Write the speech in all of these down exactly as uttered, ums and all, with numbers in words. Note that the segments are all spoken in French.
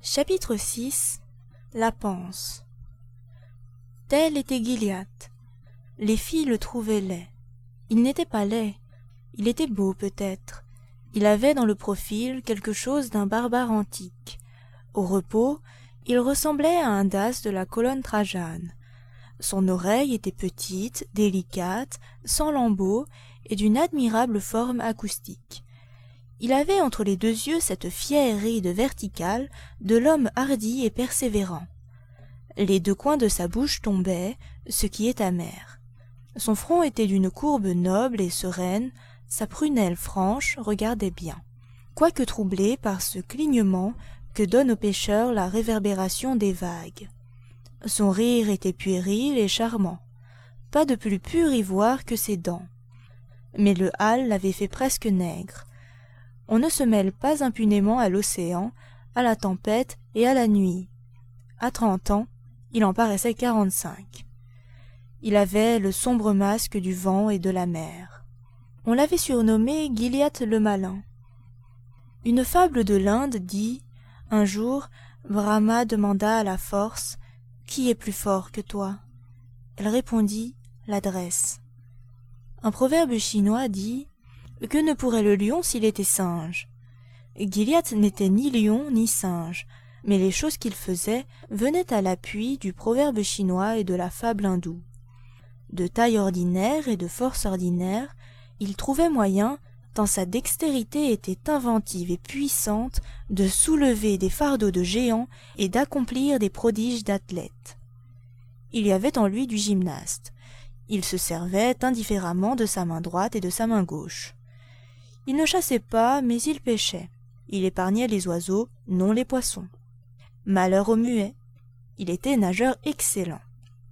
Chapitre six. La panse. Tel était Gilliatt. Les filles le trouvaient laid. Il n'était pas laid, il était beau peut-être. Il avait dans le profil quelque chose d'un barbare antique. Au repos, il ressemblait à un Dace de la colonne Trajane. Son oreille était petite, délicate, sans lambeaux et d'une admirable forme acoustique. Il avait entre les deux yeux cette fière ride verticale de l'homme hardi et persévérant. Les deux coins de sa bouche tombaient, ce qui est amer. Son front était d'une courbe noble et sereine, sa prunelle franche regardait bien, quoique troublée par ce clignement que donne aux pêcheurs la réverbération des vagues. Son rire était puéril et charmant, pas de plus pur ivoire que ses dents. Mais le hâle l'avait fait presque nègre. On ne se mêle pas impunément à l'océan, à la tempête et à la nuit. À trente ans, il en paraissait quarante-cinq. Il avait le sombre masque du vent et de la mer. On l'avait surnommé Gilliatt le Malin. Une fable de l'Inde dit, un jour, Brahma demanda à la force, « Qui est plus fort que toi ?» Elle répondit, « L'adresse. » Un proverbe chinois dit, « Que ne pourrait le lion s'il était singe ?» Gilliatt n'était ni lion ni singe, mais les choses qu'il faisait venaient à l'appui du proverbe chinois et de la fable hindoue. De taille ordinaire et de force ordinaire, il trouvait moyen, tant sa dextérité était inventive et puissante, de soulever des fardeaux de géants et d'accomplir des prodiges d'athlètes. Il y avait en lui du gymnaste. Il se servait indifféremment de sa main droite et de sa main gauche. Il ne chassait pas, mais il pêchait. Il épargnait les oiseaux, non les poissons. Malheur aux muets. Il était nageur excellent.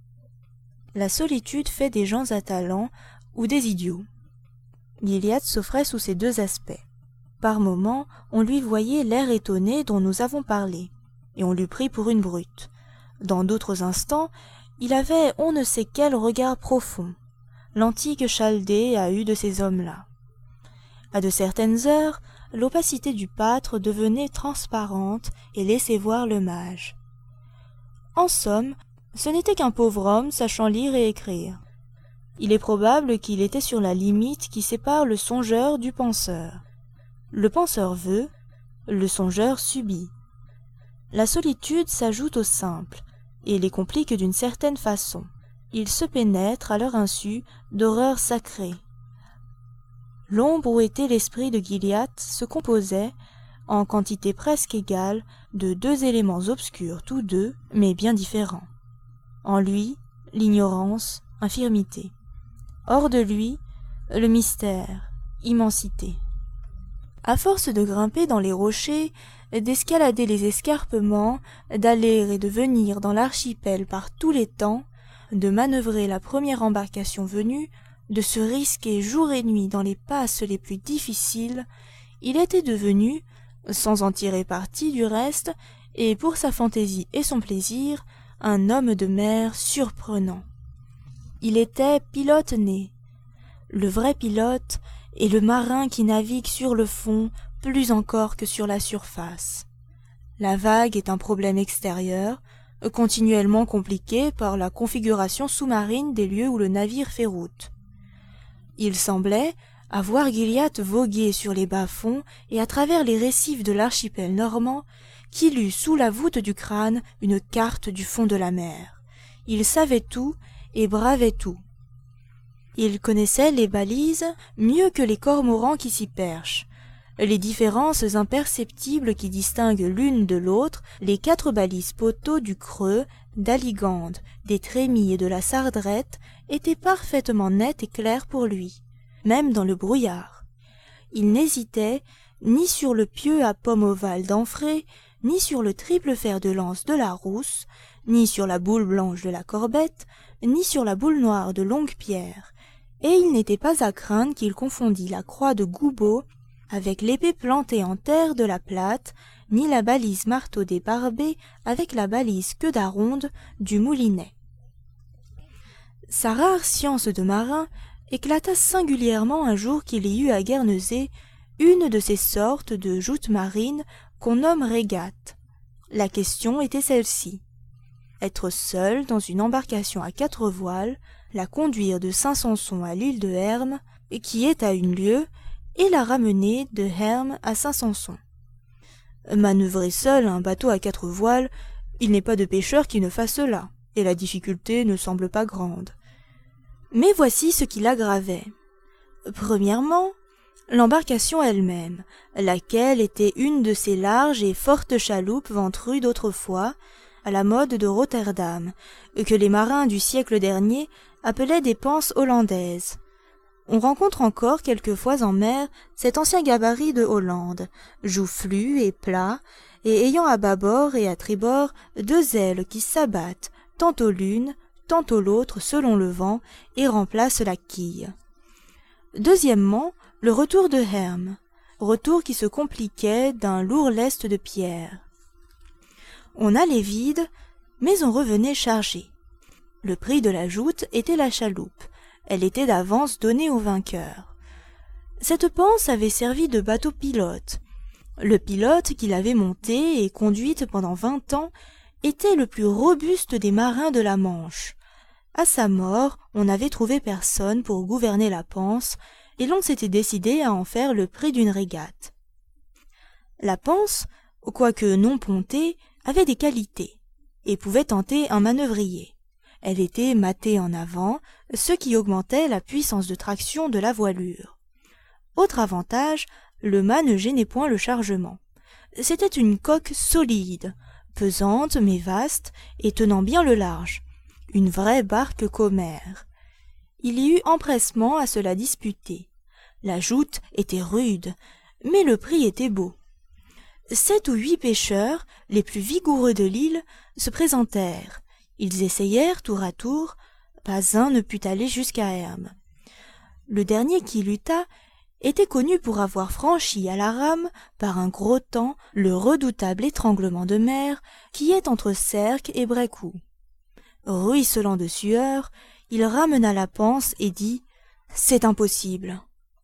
La solitude fait des gens à talent ou des idiots. Gilliatt s'offrait sous ces deux aspects. Par moments, on lui voyait l'air étonné dont nous avons parlé, et on l'eût pris pour une brute. Dans d'autres instants, il avait on ne sait quel regard profond. L'antique Chaldée a eu de ces hommes-là. À de certaines heures, l'opacité du pâtre devenait transparente et laissait voir le mage. En somme, ce n'était qu'un pauvre homme sachant lire et écrire. Il est probable qu'il était sur la limite qui sépare le songeur du penseur. Le penseur veut, le songeur subit. La solitude s'ajoute au simple, et les complique d'une certaine façon. Ils se pénètrent à leur insu d'horreurs sacrées. L'ombre où était l'esprit de Gilliatt se composait, en quantité presque égale, de deux éléments obscurs tous deux, mais bien différents. En lui, l'ignorance, infirmité. Hors de lui, le mystère, immensité. À force de grimper dans les rochers, d'escalader les escarpements, d'aller et de venir dans l'archipel par tous les temps, de manœuvrer la première embarcation venue, de se risquer jour et nuit dans les passes les plus difficiles, il était devenu, sans en tirer parti du reste, et pour sa fantaisie et son plaisir, un homme de mer surprenant. Il était pilote né. Le vrai pilote est le marin qui navigue sur le fond plus encore que sur la surface. La vague est un problème extérieur, continuellement compliqué par la configuration sous-marine des lieux où le navire fait route. Il semblait, à voir Gilliatt voguer sur les bas-fonds et à travers les récifs de l'archipel normand, qu'il eût sous la voûte du crâne une carte du fond de la mer. Il savait tout et bravait tout. Il connaissait les balises mieux que les cormorans qui s'y perchent. Les différences imperceptibles qui distinguent l'une de l'autre, les quatre balises poteaux du Creux, d'Aligande, des Trémies et de la Sardrette étaient parfaitement nettes et claires pour lui, même dans le brouillard. Il n'hésitait ni sur le pieu à pomme ovale d'Amphré, ni sur le triple fer de lance de la Rousse, ni sur la boule blanche de la Corbette, ni sur la boule noire de Longue-Pierre, et il n'était pas à craindre qu'il confondît la croix de Goubeau avec l'épée plantée en terre de la Plate, ni la balise marteau des Barbets avec la balise queue d'aronde du Moulinet. Sa rare science de marin éclata singulièrement un jour qu'il y eut à Guernesey une de ces sortes de joutes marines qu'on nomme régates. La question était celle-ci. Être seul dans une embarcation à quatre voiles, la conduire de Saint-Sanson à l'île de Herm, qui est à une lieue, et la ramener de Herm à Saint-Sanson. Manœuvrer seul un bateau à quatre voiles, il n'est pas de pêcheur qui ne fasse cela, et la difficulté ne semble pas grande. Mais voici ce qui l'aggravait. Premièrement, l'embarcation elle-même, laquelle était une de ces larges et fortes chaloupes ventrues d'autrefois, à la mode de Rotterdam, que les marins du siècle dernier appelaient des panses hollandaises. On rencontre encore quelquefois en mer cet ancien gabarit de Hollande, joufflu et plat, et ayant à bâbord et à tribord deux ailes qui s'abattent, tantôt l'une, tantôt l'autre selon le vent, et remplacent la quille. Deuxièmement, le retour de Herm, retour qui se compliquait d'un lourd lest de pierre. On allait vide, mais on revenait chargé. Le prix de la joute était la chaloupe. Elle était d'avance donnée au vainqueur. Cette panse avait servi de bateau pilote. Le pilote qui l'avait montée et conduite pendant vingt ans était le plus robuste des marins de la Manche. À sa mort, on n'avait trouvé personne pour gouverner la panse, et l'on s'était décidé à en faire le prix d'une régate. La panse, quoique non pontée, avait des qualités, et pouvait tenter un manœuvrier. Elle était mâtée en avant, ce qui augmentait la puissance de traction de la voilure. Autre avantage, le mât ne gênait point le chargement. C'était une coque solide, pesante mais vaste, et tenant bien le large. Une vraie barque commère. Il y eut empressement à se la disputer. La joute était rude, mais le prix était beau. Sept ou huit pêcheurs, les plus vigoureux de l'île, se présentèrent. Ils essayèrent tour à tour, pas un ne put aller jusqu'à Herm. Le dernier qui lutta était connu pour avoir franchi à la rame, par un gros temps, le redoutable étranglement de mer qui est entre Sercq et Brécourt. Ruisselant de sueur, il ramena la panse et dit « C'est impossible ».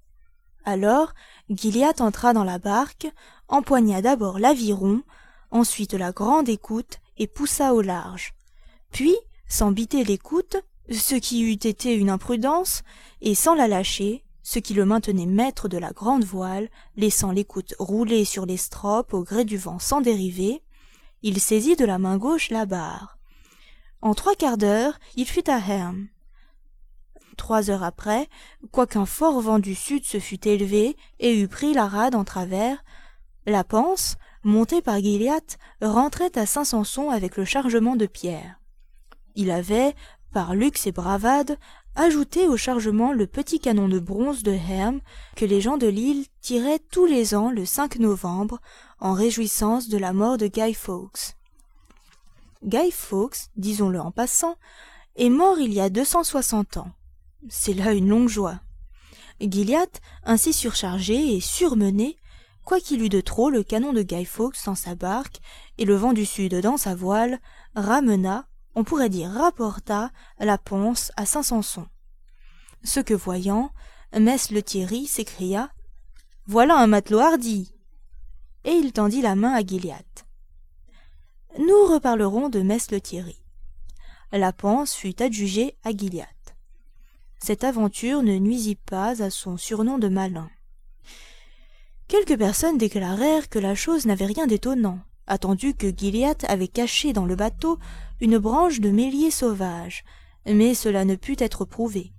Alors, Gilliatt entra dans la barque, empoigna d'abord l'aviron, ensuite la grande écoute et poussa au large. Puis, sans biter l'écoute, ce qui eût été une imprudence, et sans la lâcher, ce qui le maintenait maître de la grande voile, laissant l'écoute rouler sur les stropes au gré du vent sans dériver, il saisit de la main gauche la barre. En trois quarts d'heure, il fut à Herm. Trois heures après, quoiqu'un fort vent du sud se fût élevé et eût pris la rade en travers, la panse, montée par Gilliatt, rentrait à Saint-Sanson avec le chargement de pierre. Il avait, par luxe et bravade, ajouté au chargement le petit canon de bronze de Herm que les gens de l'île tiraient tous les ans le cinq novembre en réjouissance de la mort de Guy Fawkes. Guy Fawkes, disons-le en passant, est mort il y a deux cent soixante ans. C'est là une longue joie. Gilliatt, ainsi surchargé et surmené, quoiqu'il eût de trop le canon de Guy Fawkes dans sa barque et le vent du sud dans sa voile, ramena, on pourrait dire rapporta, la panse à Saint-Sanson. Ce que voyant, Mess Lethierry s'écria « Voilà un matelot hardi !» Et il tendit la main à Gilliatt. Nous reparlerons de Mess Lethierry. La panse fut adjugée à Gilliatt. Cette aventure ne nuisit pas à son surnom de malin. Quelques personnes déclarèrent que la chose n'avait rien d'étonnant, attendu que Gilliatt avait caché dans le bateau une branche de mélier sauvage, mais cela ne put être prouvé.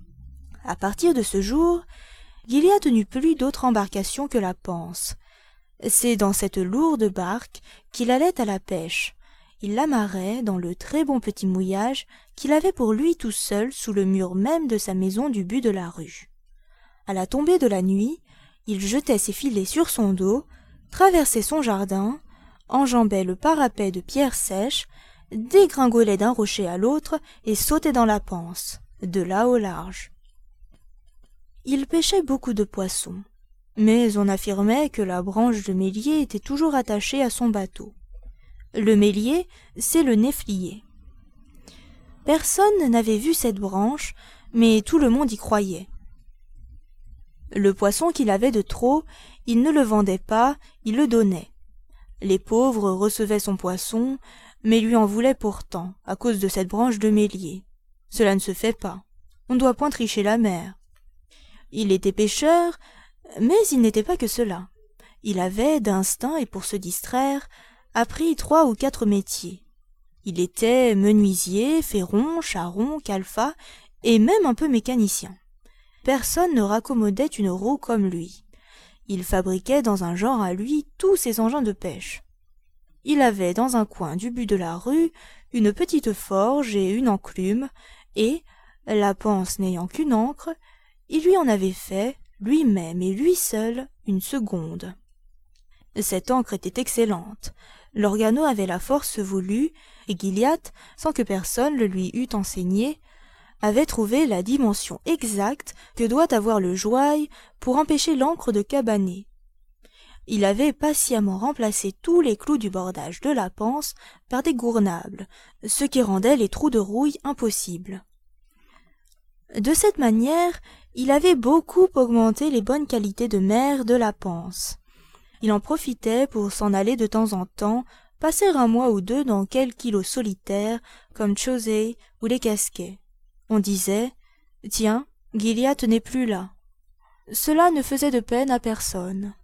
À partir de ce jour, Gilliatt n'eut plus d'autre embarcation que la panse. C'est dans cette lourde barque qu'il allait à la pêche. Il l'amarrait dans le très bon petit mouillage qu'il avait pour lui tout seul sous le mur même de sa maison du but de la rue. À la tombée de la nuit, il jetait ses filets sur son dos, traversait son jardin, enjambait le parapet de pierres sèches, dégringolait d'un rocher à l'autre et sautait dans la panse, de là au large. Il pêchait beaucoup de poissons, mais on affirmait que la branche de mélier était toujours attachée à son bateau. Le mélier, c'est le néflier. Personne n'avait vu cette branche, mais tout le monde y croyait. Le poisson qu'il avait de trop, il ne le vendait pas, il le donnait. Les pauvres recevaient son poisson, mais lui en voulaient pourtant, à cause de cette branche de mélier. Cela ne se fait pas. On ne doit point tricher la mer. Il était pêcheur, mais il n'était pas que cela. Il avait, d'instinct et pour se distraire, appris trois ou quatre métiers. Il était menuisier, ferron, charron, calfat et même un peu mécanicien. Personne ne raccommodait une roue comme lui. Il fabriquait dans un genre à lui tous ses engins de pêche. Il avait dans un coin du but de la rue une petite forge et une enclume, et, la panse n'ayant qu'une ancre, il lui en avait fait, lui-même et lui seul, une seconde. Cette encre était excellente. L'organo avait la force voulue, et Gilliatt, sans que personne le lui eût enseigné, avait trouvé la dimension exacte que doit avoir le joaille pour empêcher l'encre de cabaner. Il avait patiemment remplacé tous les clous du bordage de la panse par des gournables, ce qui rendait les trous de rouille impossibles. De cette manière, il avait beaucoup augmenté les bonnes qualités de mer de la panse. Il en profitait pour s'en aller de temps en temps, passer un mois ou deux dans quelque îlot solitaire, comme Chausey ou les Casquets. On disait « Tiens, Gilliatt n'est plus là ». Cela ne faisait de peine à personne.